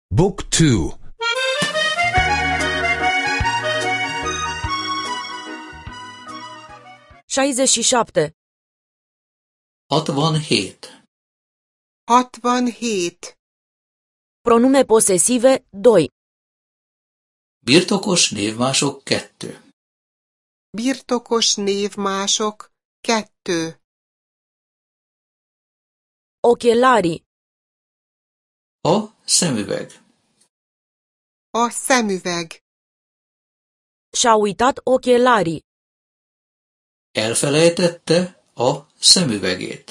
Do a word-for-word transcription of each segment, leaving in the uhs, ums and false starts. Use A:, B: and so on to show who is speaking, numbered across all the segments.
A: Book two.
B: șaizeci și șapte.
C: hatvanhét.
D: hatvanhét.
B: Pronume posesive doi.
C: Birtokos névmások kettő.
D: Birtokos névmások kettő.
B: Ochelari.
C: A szemüveg.
D: A szemüveg.
B: Și-a uitat ochelarii.
C: Elfelejtette a szemüvegét.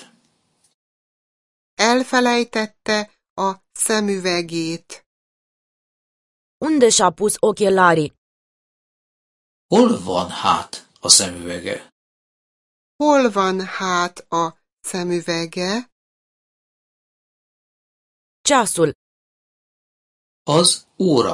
D: Elfelejtette a szemüvegét.
B: Unde și-a pus ochelarii?
C: Hol van hát a szemüvege?
D: Hol van hát a szemüvege?
B: Ceasul.
C: Az óra.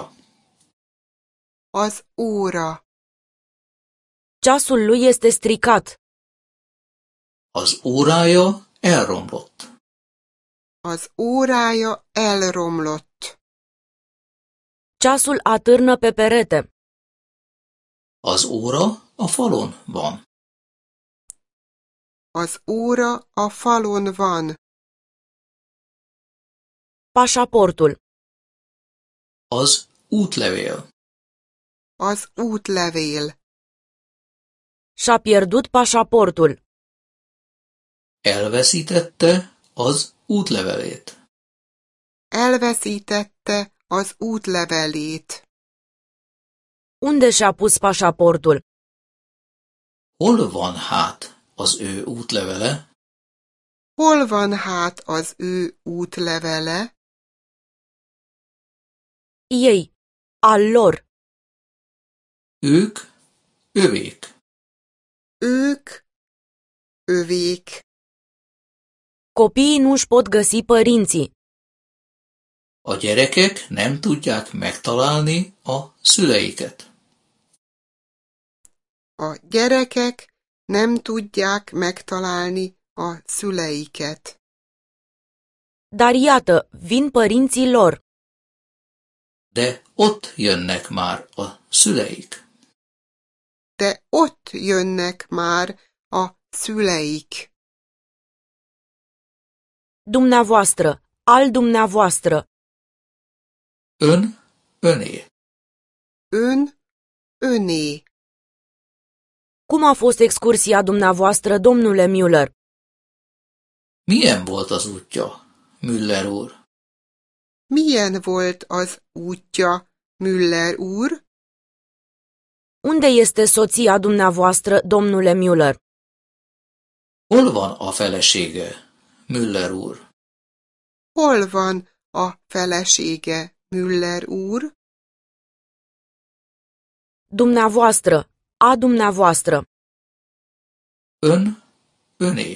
D: Az óra.
B: Ceasul lui este stricat.
C: Az órája elromlott.
D: Az órája elromlott.
B: Ceasul atârnă pe perete.
C: Az óra a falon van.
D: Az óra a falon van.
B: Pașaportul.
C: Az útlevél.
D: Az útlevél.
B: Și-a pierdut pașaportul.
C: Elveszítette az útlevelét.
D: Elveszítette az útlevelét.
B: Unde și-a pus pașaportul?
C: Hol van hát az ő útlevele?
D: Hol van hát az ő útlevele?
B: Ei. Al lor.
C: Ők, övék.
D: Ők, övék.
B: Copiii nu-și pot găsi părinții.
C: A gyerekek nem tudják megtalálni a szüleiket.
D: A gyerekek nem tudják megtalálni a szüleiket.
B: Dar iată, vin părinții lor.
C: De ott jönnek már a szüleik.
D: De ott jönnek már a szüleik.
B: Dumneavoastră, al dumneavoastră.
C: Ön, öné.
D: Ön, öné.
B: Cum a fost excursia dumneavoastră, domnule Müller?
C: Milyen volt az útja, Müller úr?
D: Milyen volt az útja, Müller úr?
B: Unde este soția dumneavoastră, domnule Müller?
C: Hol van a felesége, Müller úr?
D: Hol van a felesége, Müller úr?
B: Dumneavoastră, a dumneavoastră.
C: Ön, öné.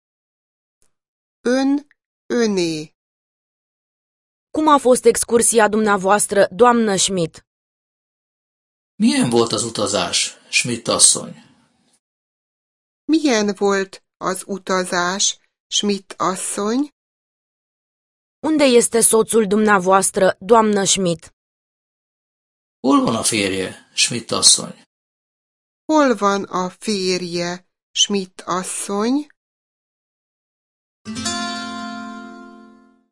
D: Ön, öné.
B: Cum a fost excursia dumneavoastră, doamnă Schmidt?
C: Milyen volt az utazás, Schmidt asszony?
D: Milyen volt az utazás, Schmidt asszony?
B: Unde este soțul dumneavoastră, doamnă Schmidt?
C: Hol van a férje, Schmidt asszony?
D: Hol van a férje, Schmidt asszony?